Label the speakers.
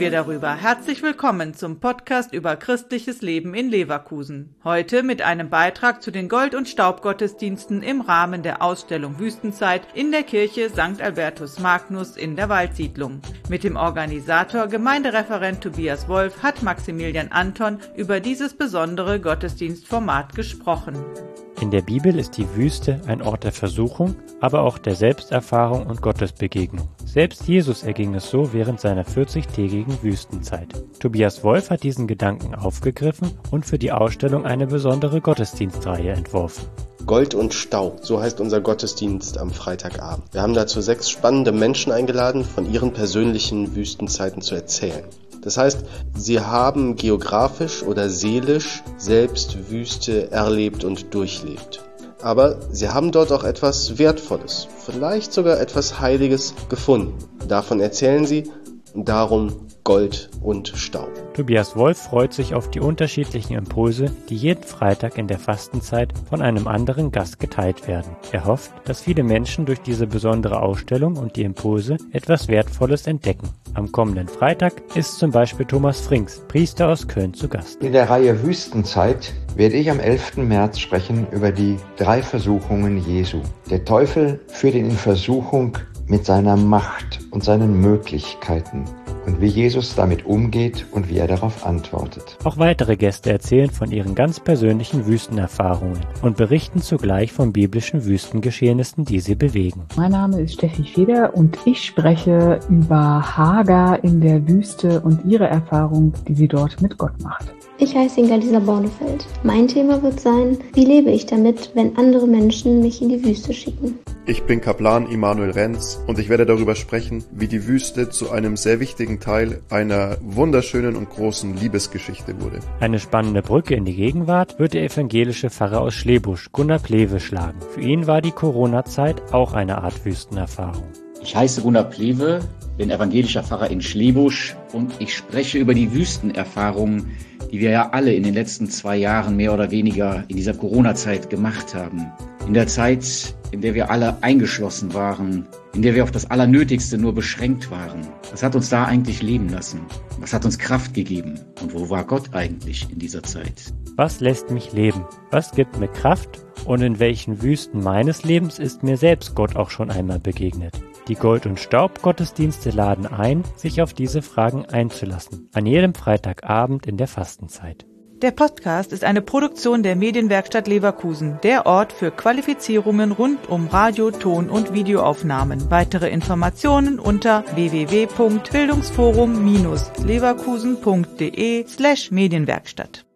Speaker 1: wir darüber. Herzlich willkommen zum Podcast über christliches Leben in Leverkusen. Heute mit einem Beitrag zu den Gold- und Staubgottesdiensten im Rahmen der Ausstellung Wüstenzeit in der Kirche St. Albertus Magnus in der Waldsiedlung. Mit dem Organisator, Gemeindereferent Tobias Wolf, hat Maximilian Anton über dieses besondere Gottesdienstformat gesprochen.
Speaker 2: In der Bibel ist die Wüste ein Ort der Versuchung, aber auch der Selbsterfahrung und Gottesbegegnung. Selbst Jesus erging es so während seiner 40-tägigen Wüstenzeit. Tobias Wolf hat diesen Gedanken aufgegriffen und für die Ausstellung eine besondere Gottesdienstreihe entworfen.
Speaker 3: Gold und Staub, so heißt unser Gottesdienst am Freitagabend. Wir haben dazu 6 spannende Menschen eingeladen, von ihren persönlichen Wüstenzeiten zu erzählen. Das heißt, sie haben geografisch oder seelisch selbst Wüste erlebt und durchlebt. Aber sie haben dort auch etwas Wertvolles, vielleicht sogar etwas Heiliges gefunden. Davon erzählen sie, darum Gold und Staub.
Speaker 2: Tobias Wolf freut sich auf die unterschiedlichen Impulse, die jeden Freitag in der Fastenzeit von einem anderen Gast geteilt werden. Er hofft, dass viele Menschen durch diese besondere Ausstellung und die Impulse etwas Wertvolles entdecken. Am kommenden Freitag ist zum Beispiel Thomas Frings, Priester aus Köln, zu Gast.
Speaker 4: In der Reihe Wüstenzeit werde ich am 11. März sprechen über die 3 Versuchungen Jesu. Der Teufel führt ihn in Versuchung mit seiner Macht und seinen Möglichkeiten und wie Jesus damit umgeht und wie er darauf antwortet.
Speaker 2: Auch weitere Gäste erzählen von ihren ganz persönlichen Wüstenerfahrungen und berichten zugleich von biblischen Wüstengeschehnissen, die sie bewegen.
Speaker 5: Mein Name ist Steffi Feder und ich spreche über Hagar in der Wüste und ihre Erfahrung, die sie dort mit Gott macht.
Speaker 6: Ich heiße Inga-Lisa Bornefeld. Mein Thema wird sein, wie lebe ich damit, wenn andere Menschen mich in die Wüste schicken?
Speaker 7: Ich bin Kaplan Immanuel Renz und ich werde darüber sprechen, wie die Wüste zu einem sehr wichtigen Teil einer wunderschönen und großen Liebesgeschichte wurde.
Speaker 2: Eine spannende Brücke in die Gegenwart wird der evangelische Pfarrer aus Schlebusch, Gunnar Plewe, schlagen. Für ihn war die Corona-Zeit auch eine Art Wüstenerfahrung.
Speaker 8: Ich heiße Gunnar Plewe, bin evangelischer Pfarrer in Schlebusch und ich spreche über die Wüstenerfahrungen, die wir ja alle in den letzten 2 Jahren mehr oder weniger in dieser Corona-Zeit gemacht haben. In der Zeit, in der wir alle eingeschlossen waren, in der wir auf das Allernötigste nur beschränkt waren. Was hat uns da eigentlich leben lassen? Was hat uns Kraft gegeben? Und wo war Gott eigentlich in dieser Zeit?
Speaker 2: Was lässt mich leben? Was gibt mir Kraft? Und in welchen Wüsten meines Lebens ist mir selbst Gott auch schon einmal begegnet? Die Gold- und Staub-Gottesdienste laden ein, sich auf diese Fragen einzulassen. An jedem Freitagabend in der Fastenzeit.
Speaker 1: Der Podcast ist eine Produktion der Medienwerkstatt Leverkusen, der Ort für Qualifizierungen rund um Radio-, Ton- und Videoaufnahmen. Weitere Informationen unter www.bildungsforum-leverkusen.de/Medienwerkstatt.